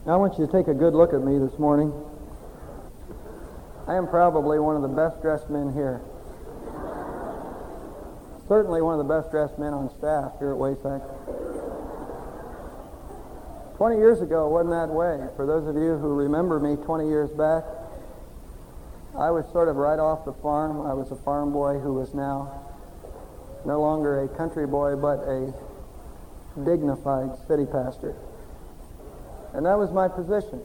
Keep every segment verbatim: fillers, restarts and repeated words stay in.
I want you to take a good look at me this morning. I am probably one of the best dressed men here. Certainly one of the best dressed men on staff here at Wayside. Twenty years ago, it wasn't that way. For those of you who remember me twenty years back, I was sort of right off the farm. I was a farm boy who was now no longer a country boy, but a dignified city pastor. And that was my position.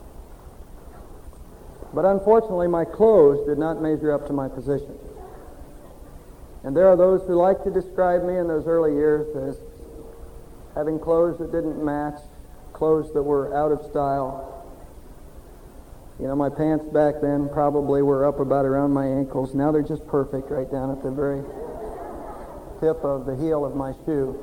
But unfortunately, my clothes did not measure up to my position. And there are those who like to describe me in those early years as having clothes that didn't match, clothes that were out of style. You know, my pants back then probably were up about around my ankles. Now they're just perfect right down at the very tip of the heel of my shoe.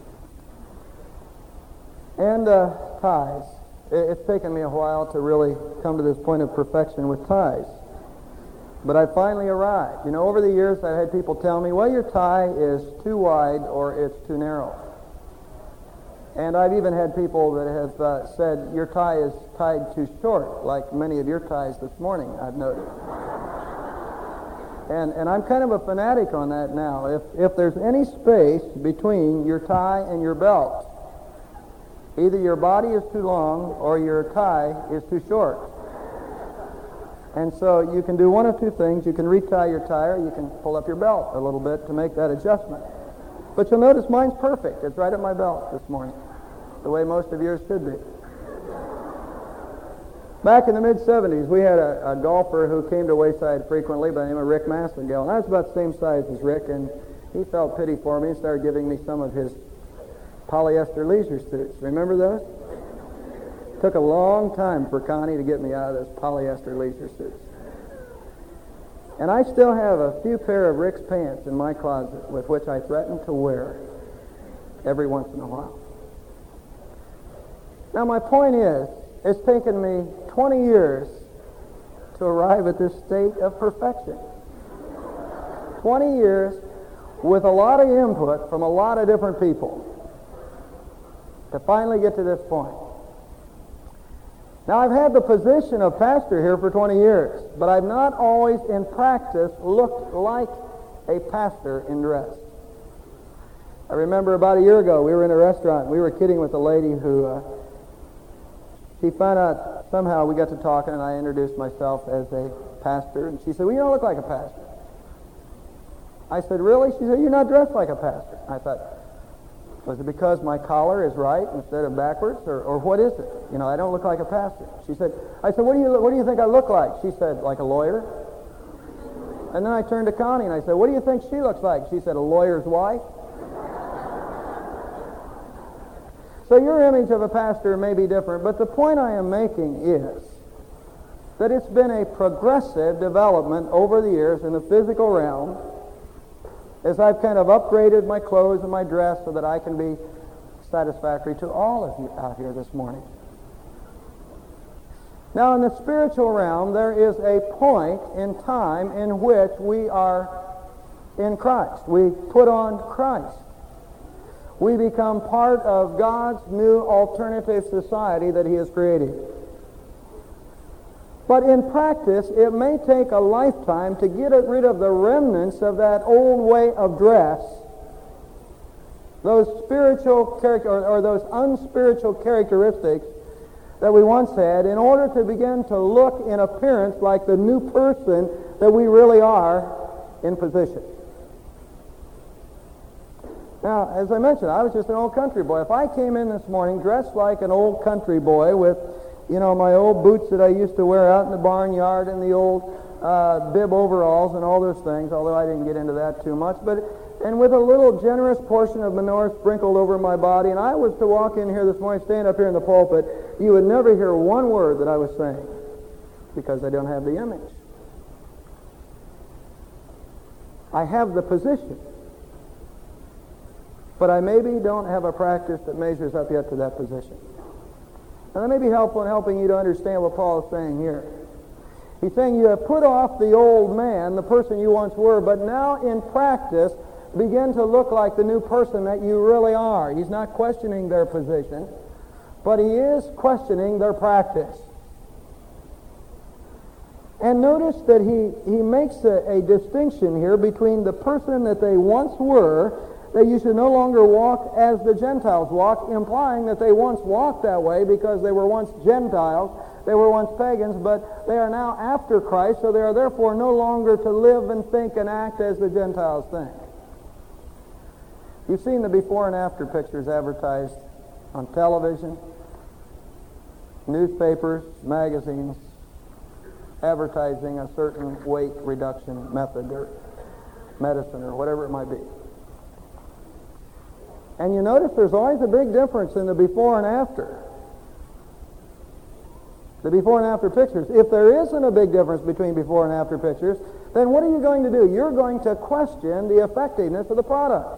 And uh, ties. It's taken me a while to really come to this point of perfection with ties. But I finally arrived. You know, over the years I've had people tell me, well, your tie is too wide or it's too narrow. And I've even had people that have uh, said, your tie is tied too short, like many of your ties this morning, I've noticed. and and I'm kind of a fanatic on that now. If, if there's any space between your tie and your belt, either your body is too long or your tie is too short. And so you can do one of two things. You can retie your tie or you can pull up your belt a little bit to make that adjustment. But you'll notice mine's perfect. It's right at my belt this morning, the way most of yours should be. Back in the mid seventies, we had a, a golfer who came to Wayside frequently by the name of Rick Massengill. And I was about the same size as Rick, and he felt pity for me and started giving me some of his polyester leisure suits. Remember those? Took a long time for Connie to get me out of those polyester leisure suits. And I still have a few pair of Rick's pants in my closet with which I threaten to wear every once in a while. Now my point is, it's taken me twenty years to arrive at this state of perfection. twenty years with a lot of input from a lot of different people to finally get to this point. Now, I've had the position of pastor here for twenty years, but I've not always in practice looked like a pastor in dress. I remember about a year ago, we were in a restaurant. We were kidding with a lady who, uh, she found out somehow we got to talking, and I introduced myself as a pastor, and she said, well, you don't look like a pastor. I said, really? She said, you're not dressed like a pastor. I thought, was it because my collar is right instead of backwards, or, or what is it? You know, I don't look like a pastor. She said, I said, what do you what do you think I look like? She said, like a lawyer. And then I turned to Connie and I said, what do you think she looks like? She said, a lawyer's wife. So your image of a pastor may be different, but the point I am making is that it's been a progressive development over the years in the physical realm as I've kind of upgraded my clothes and my dress so that I can be satisfactory to all of you out here this morning. Now, in the spiritual realm, there is a point in time in which we are in Christ. We put on Christ. We become part of God's new alternative society that He has created. But in practice, it may take a lifetime to get rid of the remnants of that old way of dress, those spiritual character or, or those unspiritual characteristics that we once had, in order to begin to look in appearance like the new person that we really are in position. Now, as I mentioned, I was just an old country boy. If I came in this morning dressed like an old country boy with, you know, my old boots that I used to wear out in the barnyard and the old uh, bib overalls and all those things, although I didn't get into that too much, but and with a little generous portion of manure sprinkled over my body, and I was to walk in here this morning, stand up here in the pulpit, you would never hear one word that I was saying because I don't have the image. I have the position, but I maybe don't have a practice that measures up yet to that position. And that may be helpful in helping you to understand what Paul is saying here. He's saying you have put off the old man, the person you once were, but now in practice begin to look like the new person that you really are. He's not questioning their position, but he is questioning their practice. And notice that he, he makes a, a distinction here between the person that they once were, that you should no longer walk as the Gentiles walk, implying that they once walked that way because they were once Gentiles, they were once pagans, but they are now after Christ, so they are therefore no longer to live and think and act as the Gentiles think. You've seen the before and after pictures advertised on television, newspapers, magazines, advertising a certain weight reduction method or medicine or whatever it might be. And you notice there's always a big difference in the before and after. The before and after pictures. If there isn't a big difference between before and after pictures, then what are you going to do? You're going to question the effectiveness of the product.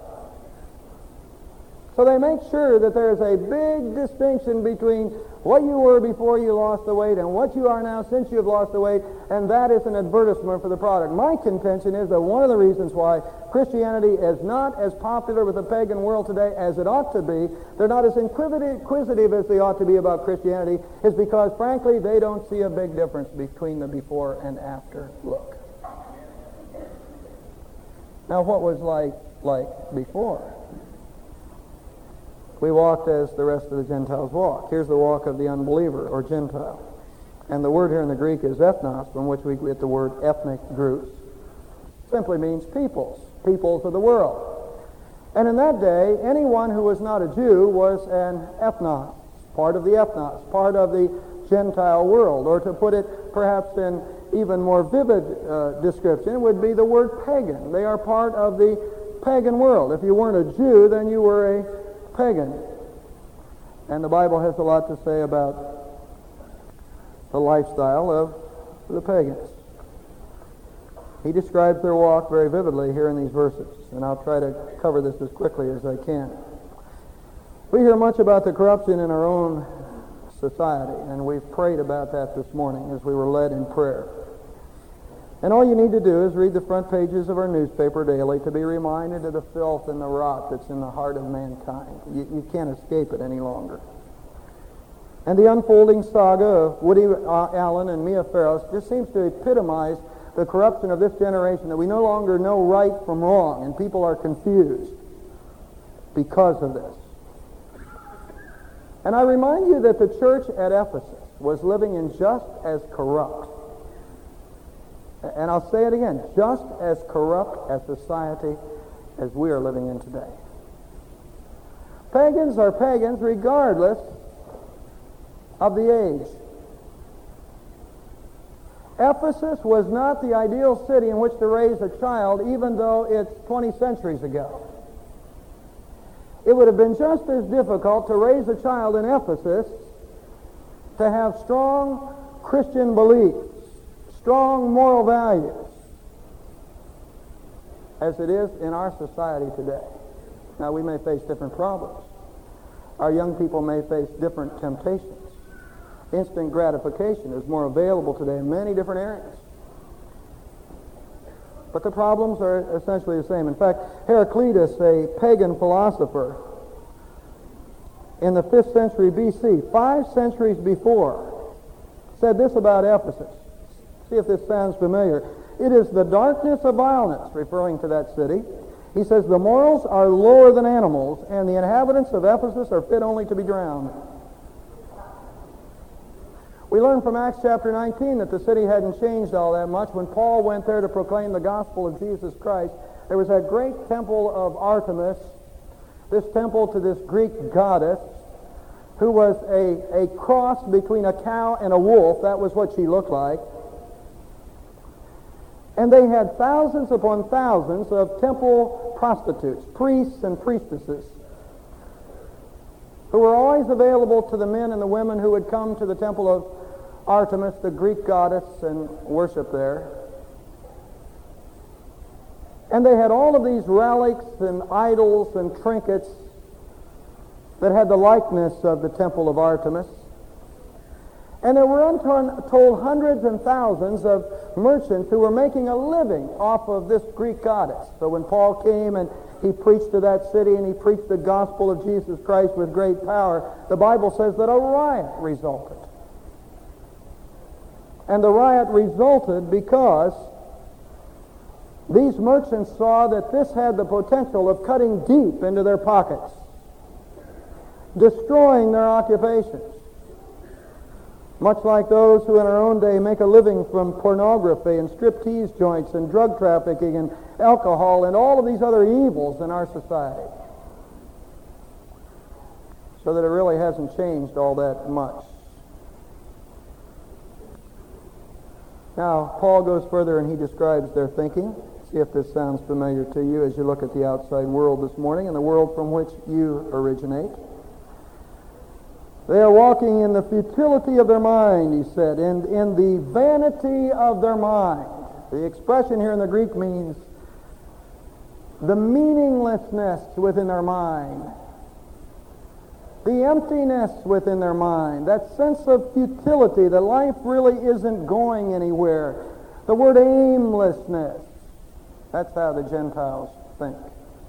So they make sure that there's a big distinction between what you were before you lost the weight and what you are now since you've lost the weight, and that is an advertisement for the product. My contention is that one of the reasons why Christianity is not as popular with the pagan world today as it ought to be, they're not as inquisitive as they ought to be about Christianity, is because, frankly, they don't see a big difference between the before and after look. Now, what was like like before? We walked as the rest of the Gentiles walk. Here's the walk of the unbeliever or Gentile. And the word here in the Greek is ethnos, from which we get the word ethnic groups. Simply means peoples, peoples of the world. And in that day, anyone who was not a Jew was an ethnos, part of the ethnos, part of the Gentile world. Or to put it perhaps in even more vivid uh, description, would be the word pagan. They are part of the pagan world. If you weren't a Jew, then you were a pagan. And the Bible has a lot to say about the lifestyle of the pagans. He describes their walk very vividly here in these verses, and I'll try to cover this as quickly as I can. We hear much about the corruption in our own society, and we've prayed about that this morning as we were led in prayer. And all you need to do is read the front pages of our newspaper daily to be reminded of the filth and the rot that's in the heart of mankind. You, you can't escape it any longer. And the unfolding saga of Woody Allen and Mia Farrow just seems to epitomize the corruption of this generation, that we no longer know right from wrong, and people are confused because of this. And I remind you that the church at Ephesus was living in just as corrupt, and I'll say it again, just as corrupt a society as we are living in today. Pagans are pagans regardless of the age. Ephesus was not the ideal city in which to raise a child, even though it's twenty centuries ago. It would have been just as difficult to raise a child in Ephesus to have strong Christian beliefs, strong moral values, as it is in our society today. Now, we may face different problems. Our young people may face different temptations. Instant gratification is more available today in many different areas. But the problems are essentially the same. In fact, Heraclitus, a pagan philosopher in the fifth century B C, five centuries before, said this about Ephesus. See if this sounds familiar. It is the darkness of violence, referring to that city. He says, the morals are lower than animals, and the inhabitants of Ephesus are fit only to be drowned. We learn from Acts chapter nineteen that the city hadn't changed all that much. When Paul went there to proclaim the gospel of Jesus Christ, there was that great temple of Artemis, this temple to this Greek goddess, who was a, a cross between a cow and a wolf. That was what she looked like. And they had thousands upon thousands of temple prostitutes, priests and priestesses, who were always available to the men and the women who would come to the temple of Artemis, the Greek goddess, and worship there. And they had all of these relics and idols and trinkets that had the likeness of the temple of Artemis. And there were untold hundreds and thousands of merchants who were making a living off of this Greek goddess. So when Paul came and he preached to that city and he preached the gospel of Jesus Christ with great power, the Bible says that a riot resulted. And the riot resulted because these merchants saw that this had the potential of cutting deep into their pockets, destroying their occupations. Much like those who in our own day make a living from pornography and striptease joints and drug trafficking and alcohol and all of these other evils in our society. So that it really hasn't changed all that much. Now, Paul goes further and he describes their thinking. See if this sounds familiar to you as you look at the outside world this morning and the world from which you originate. They are walking in the futility of their mind, he said, and in the vanity of their mind. The expression here in the Greek means the meaninglessness within their mind, the emptiness within their mind, that sense of futility, that life really isn't going anywhere. The word aimlessness, that's how the Gentiles think.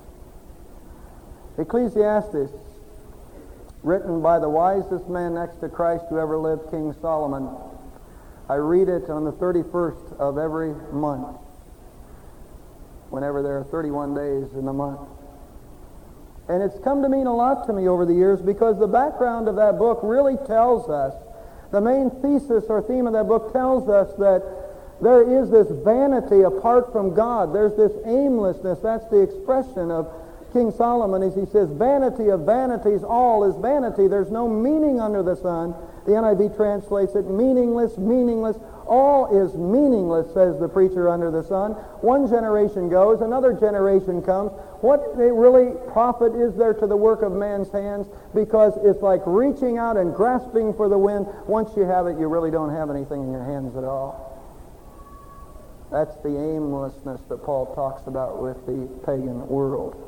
Ecclesiastes, written by the wisest man next to Christ who ever lived, King Solomon. I read it on the thirty-first of every month, whenever there are thirty-one days in the month. And it's come to mean a lot to me over the years because the background of that book really tells us, the main thesis or theme of that book tells us that there is this vanity apart from God. There's this aimlessness. That's the expression of King Solomon as he says, vanity of vanities, all is vanity. There's no meaning under the sun. The N I V translates it meaningless, meaningless. All is meaningless, says the preacher under the sun. One generation goes, another generation comes. What really profit is there to the work of man's hands? Because it's like reaching out and grasping for the wind. Once you have it, you really don't have anything in your hands at all. That's the aimlessness that Paul talks about with the pagan world.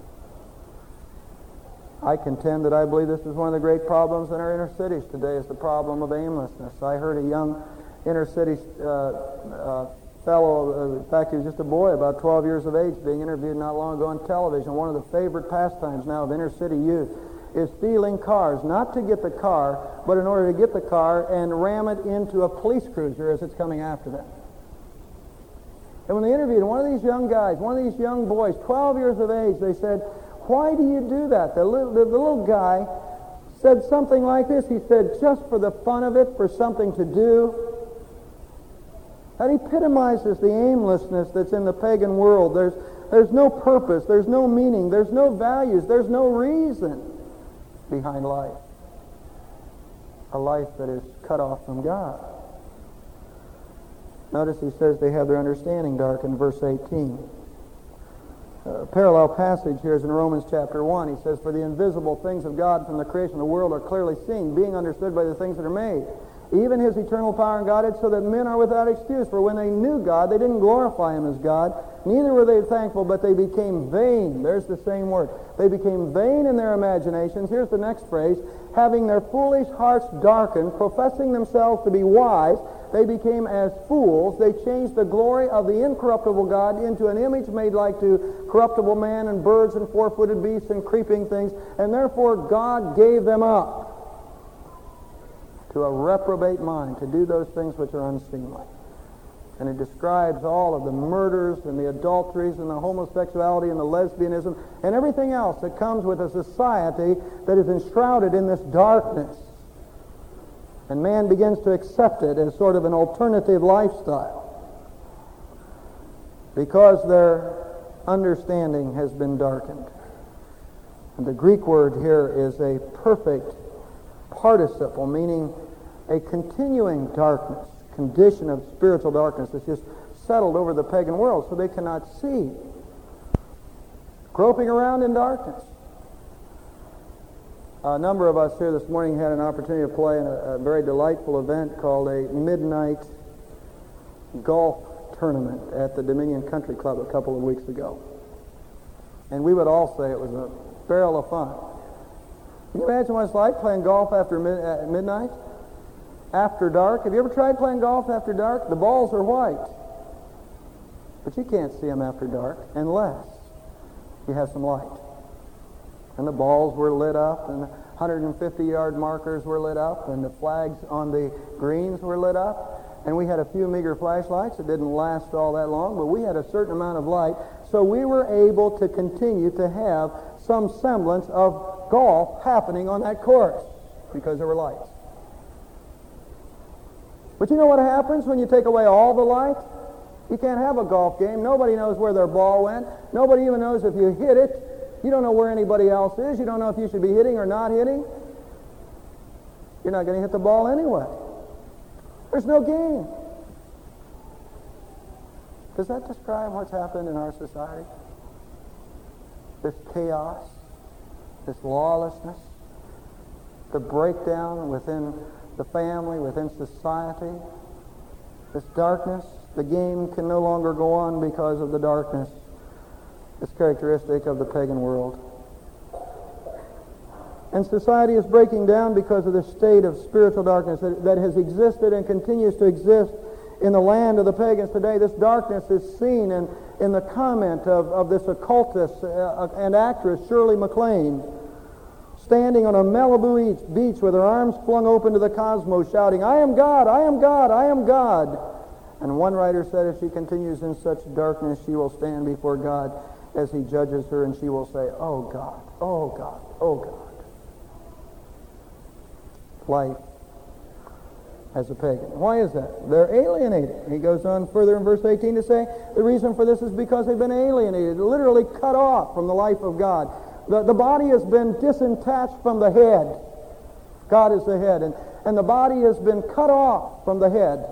I contend that I believe this is one of the great problems in our inner cities today is the problem of aimlessness. I heard a young inner city uh, uh, fellow, uh, in fact he was just a boy, about twelve years of age, being interviewed not long ago on television. One of the favorite pastimes now of inner city youth is stealing cars, not to get the car, but in order to get the car and ram it into a police cruiser as it's coming after them. And when they interviewed one of these young guys, one of these young boys, twelve years of age, they said, "Why do you do that?" The little, the, the little guy said something like this. He said, "Just for the fun of it, for something to do." That epitomizes the aimlessness that's in the pagan world. There's, there's no purpose, there's no meaning, there's no values, there's no reason behind life. A life that is cut off from God. Notice he says they have their understanding darkened, verse eighteen. A parallel passage here is in Romans chapter one. He says, "For the invisible things of God from the creation of the world are clearly seen, being understood by the things that are made, even his eternal power and Godhead, so that men are without excuse. For when they knew God, they didn't glorify him as God, neither were they thankful, but they became vain." There's the same word. They became vain in their imaginations. Here's the next phrase. "Having their foolish hearts darkened, professing themselves to be wise, they became as fools. They changed the glory of the incorruptible God into an image made like to corruptible man and birds and four-footed beasts and creeping things. And therefore God gave them up to a reprobate mind, to do those things which are unseemly." And it describes all of the murders and the adulteries and the homosexuality and the lesbianism and everything else that comes with a society that is enshrouded in this darkness. And man begins to accept it as sort of an alternative lifestyle because their understanding has been darkened. And the Greek word here is a perfect participle, meaning a continuing darkness, condition of spiritual darkness that's just settled over the pagan world so they cannot see. Groping around in darkness. A number of us here this morning had an opportunity to play in a, a very delightful event called a midnight golf tournament at the Dominion Country Club a couple of weeks ago. And we would all say it was a barrel of fun. Can you imagine what it's like playing golf after mid, uh, midnight? after dark. Have you ever tried playing golf after dark? The balls are white. But you can't see them after dark unless you have some light. And the balls were lit up, and the one hundred fifty yard markers were lit up, and the flags on the greens were lit up. And we had a few meager flashlights. It didn't last all that long, but we had a certain amount of light. So we were able to continue to have some semblance of golf happening on that course because there were lights. But you know what happens when you take away all the light? You can't have a golf game. Nobody knows where their ball went. Nobody even knows if you hit it. You don't know where anybody else is. You don't know if you should be hitting or not hitting. You're not going to hit the ball anyway. There's no game. Does that describe what's happened in our society? This chaos, this lawlessness, the breakdown within the family, within society, this darkness. The game can no longer go on because of the darkness. It's characteristic of the pagan world. And society is breaking down because of the state of spiritual darkness that, that has existed and continues to exist in the land of the pagans today. This darkness is seen in, in the comment of, of this occultist uh, and actress, Shirley MacLaine, standing on a Malibu beach with her arms flung open to the cosmos, shouting, "I am God, I am God, I am God." And one writer said if she continues in such darkness, she will stand before God as he judges her, and she will say, "Oh God, oh God, oh God." Life as a pagan. Why is that? They're alienated. He goes on further in verse eighteen to say the reason for this is because they've been alienated, literally cut off from the life of God. The, the body has been disattached from the head. God is the head, and, and the body has been cut off from the head.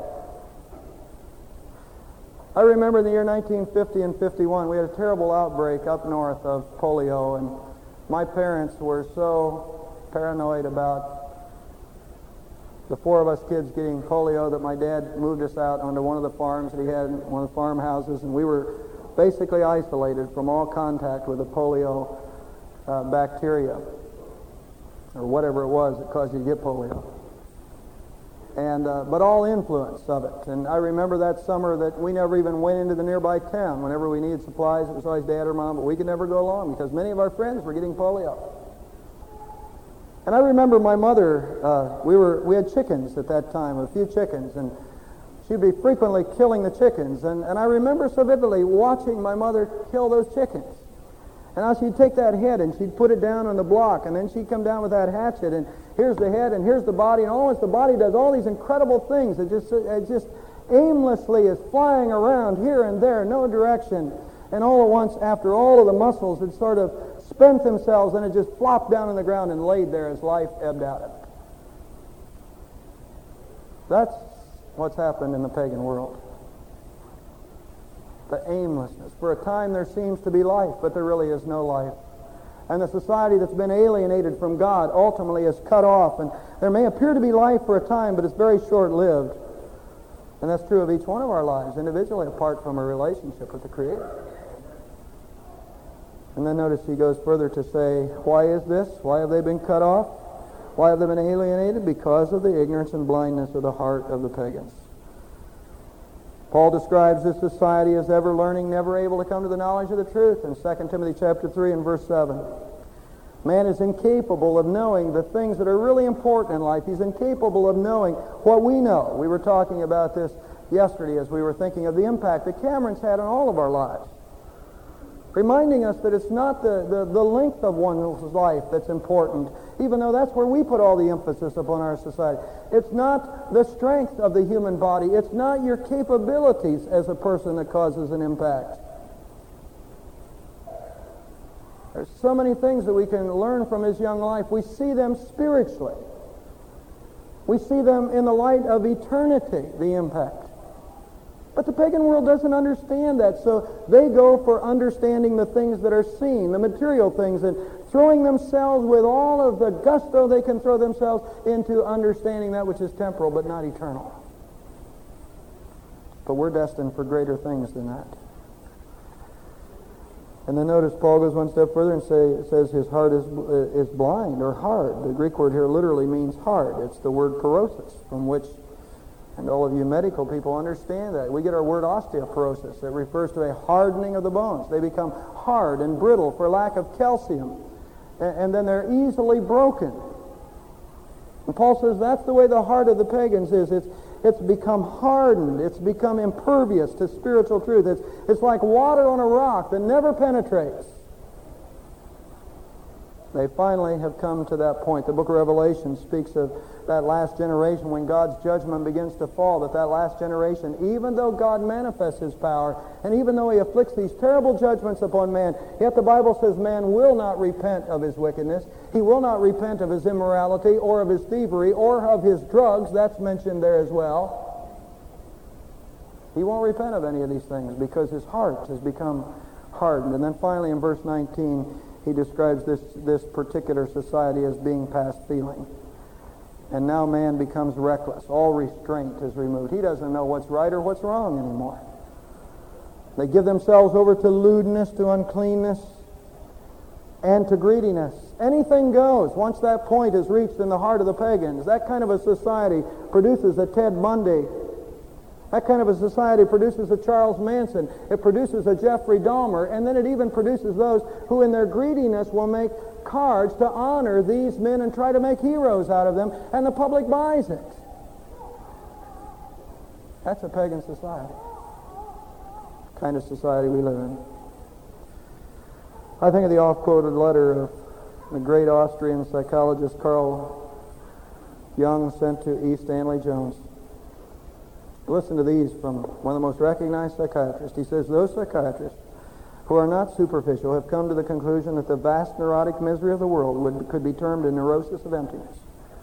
I remember in the year nineteen fifty and fifty-one, we had a terrible outbreak up north of polio, and my parents were so paranoid about the four of us kids getting polio that my dad moved us out onto one of the farms that he had, one of the farmhouses, and we were basically isolated from all contact with the polio uh, bacteria, or whatever it was that caused you to get polio. And uh, but all influence of it. And I remember that summer that we never even went into the nearby town. Whenever we needed supplies, it was always Dad or Mom, but we could never go along because many of our friends were getting polio. And I remember my mother, uh, we were we had chickens at that time, a few chickens, and she'd be frequently killing the chickens. And, and I remember so vividly watching my mother kill those chickens. And now she'd take that head and she'd put it down on the block, and then she'd come down with that hatchet, and here's the head and here's the body, and almost the body does all these incredible things. It just, it just aimlessly is flying around here and there, no direction. And all at once, after all of the muscles had sort of spent themselves, and it just flopped down on the ground and laid there as life ebbed out of it. That's what's happened in the pagan world. The aimlessness. For a time there seems to be life, but there really is no life. And the society that's been alienated from God ultimately is cut off, and there may appear to be life for a time, but it's very short-lived. And that's true of each one of our lives, individually, apart from a relationship with the Creator. And then notice he goes further to say, why is this? Why have they been cut off? Why have they been alienated? Because of the ignorance and blindness of the heart of the pagans. Paul describes this society as ever learning, never able to come to the knowledge of the truth in Second Timothy chapter three and verse seven. Man is incapable of knowing the things that are really important in life. He's incapable of knowing what we know. We were talking about this yesterday as we were thinking of the impact that Cameron's had on all of our lives, reminding us that it's not the, the, the length of one's life that's important, even though that's where we put all the emphasis upon our society. It's not the strength of the human body. It's not your capabilities as a person that causes an impact. There's so many things that we can learn from his young life. We see them spiritually. We see them in the light of eternity, the impact. But the pagan world doesn't understand that, so they go for understanding the things that are seen, the material things, and throwing themselves with all of the gusto they can throw themselves into understanding that which is temporal but not eternal. But we're destined for greater things than that. And then notice Paul goes one step further and say, says his heart is is blind or hard. The Greek word here literally means hard. It's the word porosis, from which, and all of you medical people understand that. We get our word osteoporosis. It refers to a hardening of the bones. They become hard and brittle for lack of calcium. And, and then they're easily broken. And Paul says that's the way the heart of the pagans is. It's It's become hardened. It's become impervious to spiritual truth. It's, it's like water on a rock that never penetrates. They finally have come to that point. The book of Revelation speaks of that last generation when God's judgment begins to fall, that that last generation, even though God manifests His power, and even though He afflicts these terrible judgments upon man, yet the Bible says man will not repent of his wickedness. He will not repent of his immorality or of his thievery or of his drugs. That's mentioned there as well. He won't repent of any of these things because his heart has become hardened. And then finally in verse nineteen, he describes this, this particular society as being past feeling. And now man becomes reckless. All restraint is removed. He doesn't know what's right or what's wrong anymore. They give themselves over to lewdness, to uncleanness, and to greediness. Anything goes. Once that point is reached in the heart of the pagans, that kind of a society produces a Ted Bundy. That kind of a society produces a Charles Manson. It produces a Jeffrey Dahmer, and then it even produces those who in their greediness will make cards to honor these men and try to make heroes out of them, and the public buys it. That's a pagan society. The kind of society we live in. I think of the oft-quoted letter of the great Austrian psychologist Carl Jung sent to E. Stanley Jones. Listen to these from one of the most recognized psychiatrists. He says, those psychiatrists who are not superficial have come to the conclusion that the vast neurotic misery of the world would, could be termed a neurosis of emptiness.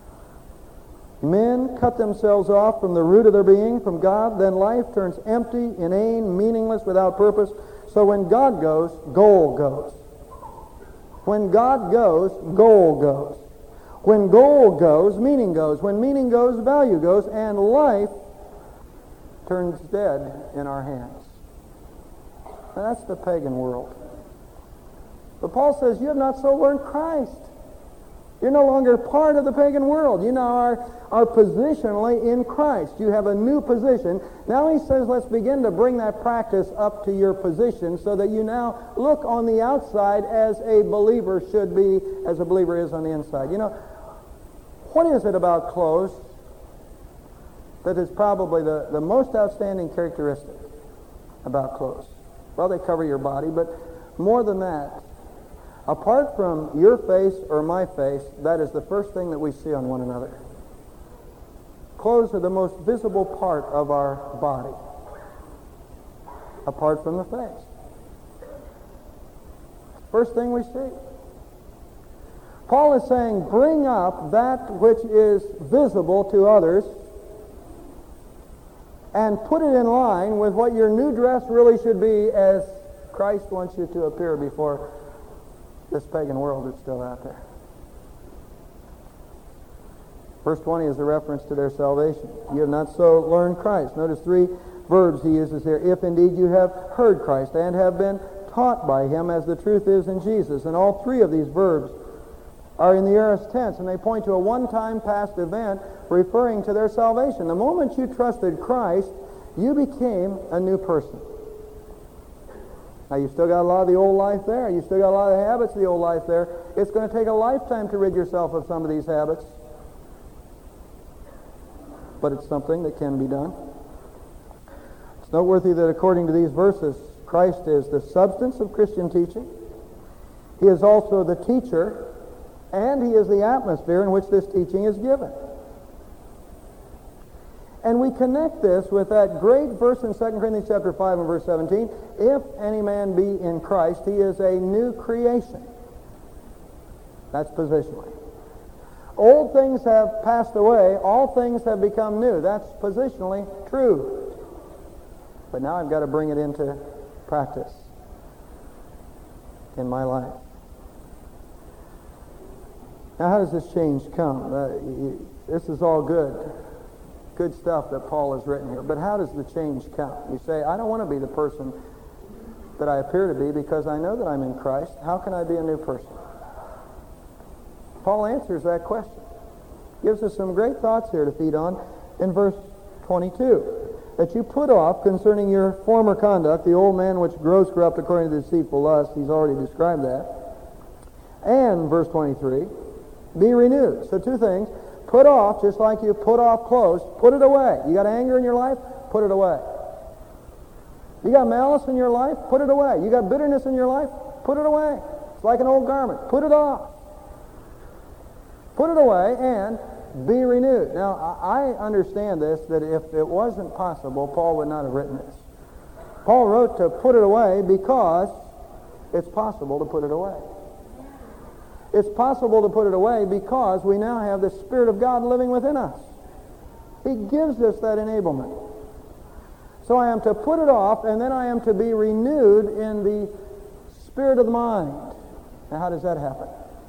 Men cut themselves off from the root of their being, from God, then life turns empty, inane, meaningless, without purpose. So when God goes, goal goes. When God goes, goal goes. When goal goes, meaning goes. When meaning goes, value goes. And life turns dead in our hands. Now, that's the pagan world. But Paul says, you have not so learned Christ. You're no longer part of the pagan world. You now are, are positionally in Christ. You have a new position. Now he says, let's begin to bring that practice up to your position so that you now look on the outside as a believer should be, as a believer is on the inside. You know, what is it about clothes that is probably the, the most outstanding characteristic about clothes? Well, they cover your body, but more than that, apart from your face or my face, that is the first thing that we see on one another. Clothes are the most visible part of our body, apart from the face. First thing we see. Paul is saying, bring up that which is visible to others and put it in line with what your new dress really should be as Christ wants you to appear before this pagan world that's still out there. Verse twenty is a reference to their salvation. You have not so learned Christ. Notice three verbs he uses here. If indeed you have heard Christ and have been taught by him as the truth is in Jesus. And all three of these verbs are in the aorist tense, and they point to a one-time past event referring to their salvation. The moment you trusted Christ, you became a new person. Now, you've still got a lot of the old life there. You've still got a lot of the habits of the old life there. It's going to take a lifetime to rid yourself of some of these habits. But it's something that can be done. It's noteworthy that according to these verses, Christ is the substance of Christian teaching. He is also the teacher, and he is the atmosphere in which this teaching is given. And we connect this with that great verse in Second Corinthians chapter five and verse seventeen. If any man be in Christ, he is a new creation. That's positionally. Old things have passed away. All things have become new. That's positionally true. But now I've got to bring it into practice in my life. Now, how does this change come? Uh, this is all good. Good stuff that Paul has written here. But how does the change come? You say, I don't want to be the person that I appear to be because I know that I'm in Christ. How can I be a new person? Paul answers that question. Gives us some great thoughts here to feed on in verse twenty-two. That you put off concerning your former conduct, the old man which grows corrupt according to deceitful lust. He's already described that. And, verse twenty-three, be renewed. So two things. Put off, just like you put off clothes, put it away. You got anger in your life? Put it away. You got malice in your life? Put it away. You got bitterness in your life? Put it away. It's like an old garment. Put it off. Put it away and be renewed. Now, I understand this, that if it wasn't possible, Paul would not have written this. Paul wrote to put it away because it's possible to put it away. It's possible to put it away because we now have the Spirit of God living within us. He gives us that enablement. So I am to put it off, and then I am to be renewed in the spirit of the mind. Now, how does that happen?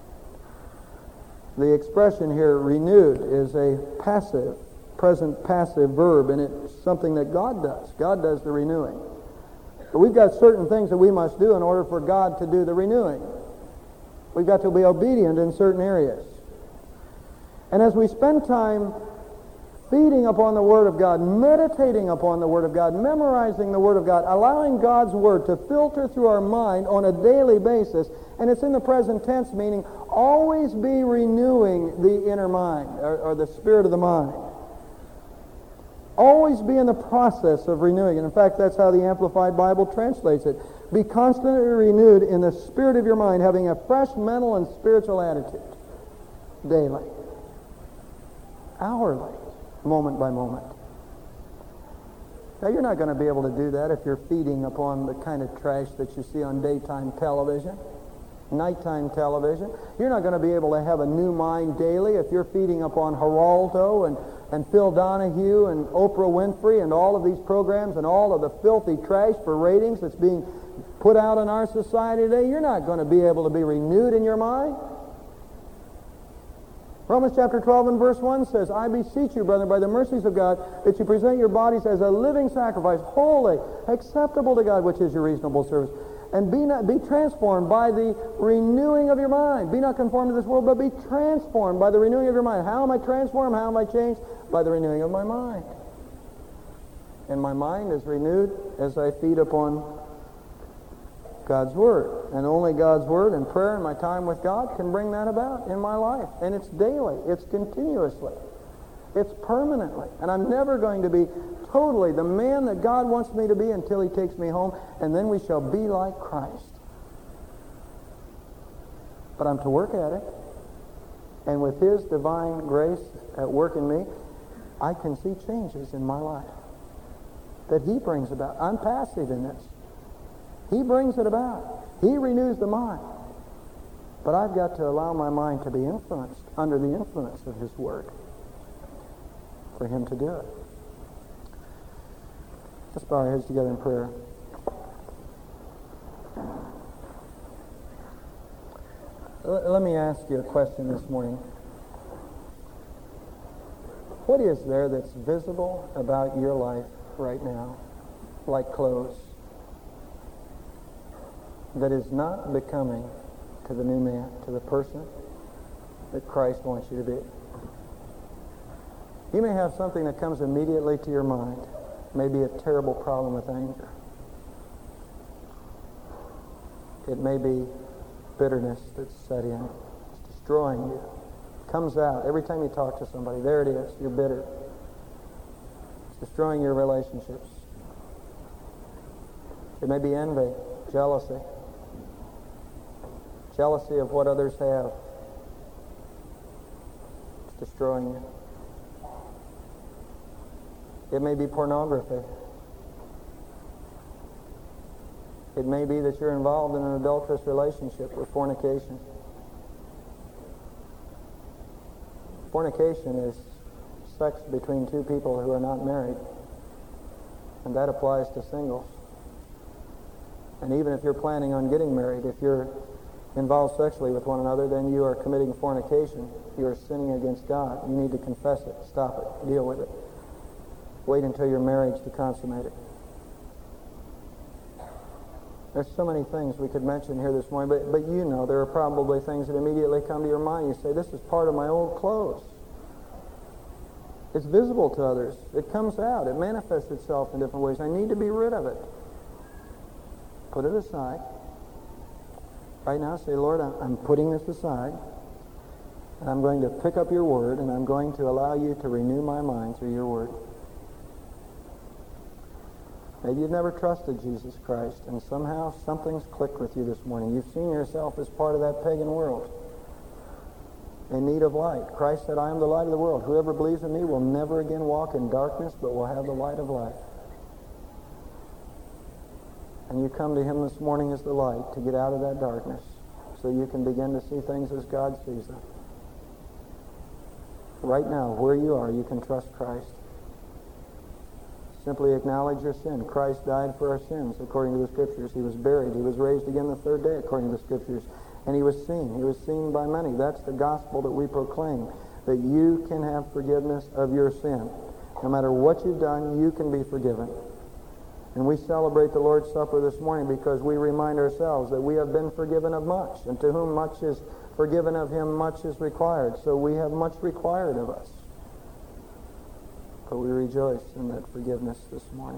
The expression here, renewed, is a passive, present passive verb, and it's something that God does. God does the renewing. But we've got certain things that we must do in order for God to do the renewing. We've got to be obedient in certain areas. And as we spend time feeding upon the Word of God, meditating upon the Word of God, memorizing the Word of God, allowing God's Word to filter through our mind on a daily basis, and it's in the present tense, meaning always be renewing the inner mind, or, or the spirit of the mind. Always be in the process of renewing it. In fact, that's how the Amplified Bible translates it. Be constantly renewed in the spirit of your mind, having a fresh mental and spiritual attitude. Daily. Hourly. Moment by moment. Now, you're not going to be able to do that if you're feeding upon the kind of trash that you see on daytime television, nighttime television. You're not going to be able to have a new mind daily if you're feeding upon Geraldo and, and Phil Donahue and Oprah Winfrey and all of these programs and all of the filthy trash for ratings that's being put out in our society today. You're not going to be able to be renewed in your mind. Romans chapter twelve and verse one says, I beseech you, brethren, by the mercies of God, that you present your bodies as a living sacrifice, holy, acceptable to God, which is your reasonable service. And be not be transformed by the renewing of your mind. Be not conformed to this world, but be transformed by the renewing of your mind. How am I transformed? How am I changed? By the renewing of my mind. And my mind is renewed as I feed upon God's Word. And only God's Word and prayer and my time with God can bring that about in my life. And it's daily. It's continuously. It's permanently. And I'm never going to be totally the man that God wants me to be until He takes me home. And then we shall be like Christ. But I'm to work at it. And with His divine grace at work in me, I can see changes in my life that He brings about. I'm passive in this. He brings it about. He renews the mind. But I've got to allow my mind to be influenced, under the influence of His Word, for Him to do it. Let's bow our heads together in prayer. L- let me ask you a question this morning. What is there that's visible about your life right now, like clothes, that is not becoming to the new man, to the person that Christ wants you to be? You may have something that comes immediately to your mind. Maybe a terrible problem with anger. It may be bitterness that's set in. It's destroying you. It comes out every time you talk to somebody. There it is. You're bitter. It's destroying your relationships. It may be envy, jealousy. Jealousy of what others have. It's destroying you. It may be pornography. It may be that you're involved in an adulterous relationship or fornication. Fornication is sex between two people who are not married. And that applies to singles. And even if you're planning on getting married, if you're involved sexually with one another, then you are committing fornication. You are sinning against God. You need to confess it, stop it, deal with it. Wait until your marriage to consummate it. There's so many things we could mention here this morning, but, but you know there are probably things that immediately come to your mind. You say, this is part of my old clothes. It's visible to others. It comes out. It manifests itself in different ways. I need to be rid of it. Put it aside. Right now, say, Lord, I'm putting this aside, and I'm going to pick up your word, and I'm going to allow you to renew my mind through your word. Maybe you've never trusted Jesus Christ, and somehow something's clicked with you this morning. You've seen yourself as part of that pagan world, in need of light. Christ said, I am the light of the world. Whoever believes in me will never again walk in darkness, but will have the light of life. And you come to him this morning as the light to get out of that darkness, so you can begin to see things as God sees them. Right now, where you are, you can trust Christ. Simply acknowledge your sin. Christ died for our sins, according to the Scriptures. He was buried. He was raised again the third day, according to the Scriptures. And he was seen. He was seen by many. That's the gospel that we proclaim, that you can have forgiveness of your sin. No matter what you've done, you can be forgiven. And we celebrate the Lord's Supper this morning because we remind ourselves that we have been forgiven of much. And to whom much is forgiven of him, much is required. So we have much required of us. But we rejoice in that forgiveness this morning.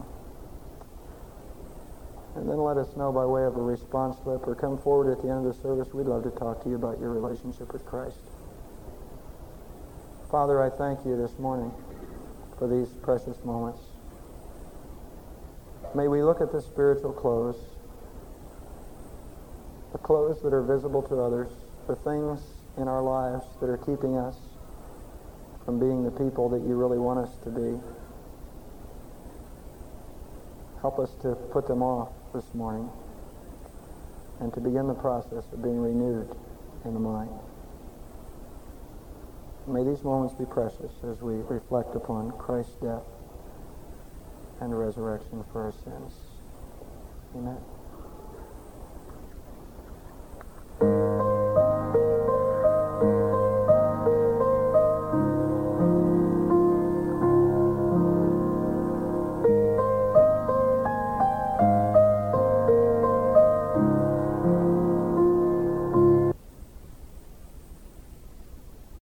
And then let us know by way of a response slip or come forward at the end of the service. We'd love to talk to you about your relationship with Christ. Father, I thank you this morning for these precious moments. May we look at the spiritual clothes, the clothes that are visible to others, the things in our lives that are keeping us from being the people that you really want us to be. Help us to put them off this morning and to begin the process of being renewed in the mind. May these moments be precious as we reflect upon Christ's death and resurrection for our sins. Amen.